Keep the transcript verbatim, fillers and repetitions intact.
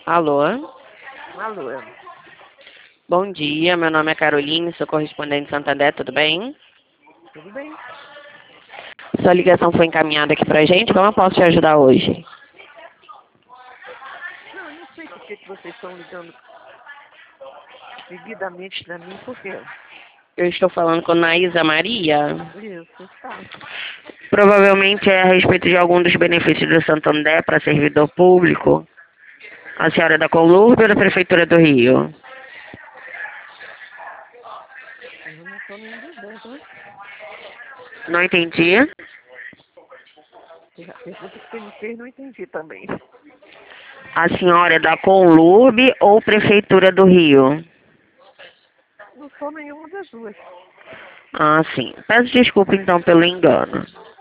Alô? Alô? Bom dia, meu nome é Caroline, sou correspondente de Santander, tudo bem? Tudo bem? Sua ligação foi encaminhada aqui pra gente, como eu posso te ajudar hoje? Não, eu não sei por que, que vocês estão ligando seguidamente para mim, por quê? Eu estou falando com Naísa Maria. Isso, está. Provavelmente é a respeito de algum dos benefícios do Santander para servidor público. A senhora é da Conlurb ou da Prefeitura do Rio? Eu não sou nenhum dos dois, né? Não entendi. A pergunta que você me fez, não entendi também. A senhora é da Conlurb ou Prefeitura do Rio? Não sou nenhuma das duas. Ah, sim. Peço desculpa então pelo engano.